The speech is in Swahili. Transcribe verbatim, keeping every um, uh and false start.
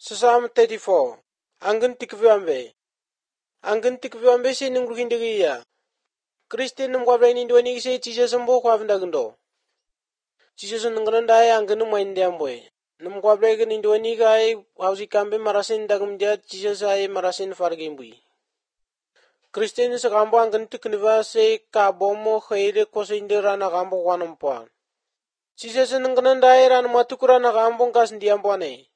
Psalm thirty-four. Angin tikviambe. Angin tikviambe se ningrukindigiya. Kristin numgwabra indwani se Jesus mbo kwa vindagndo. Jesus nungrandai angin mwaindiamboy. Numgwabra gin indwani kai hausi kambe marasin dagumdia Jesus ay marasin fargimbui. Kristin se gambo angin tikniva se kabomo khaile kosindira na gambo wanampuan. Jesus nungrandai ran matukura na gambo ngas ndiamboane.